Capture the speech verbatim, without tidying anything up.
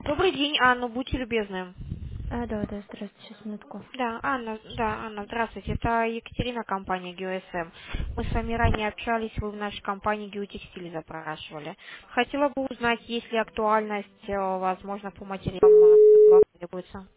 Добрый день, Анна, будьте любезны. А, да, да, здравствуйте, сейчас минутку. Да, Анна, да, Анна, здравствуйте. Это Екатерина, компания ГеоСМ. Мы с вами ранее общались, вы в нашей компании Геотекстиль запрашивали. Хотела бы узнать, есть ли актуальность, э, возможно, по материалам у нас требуется.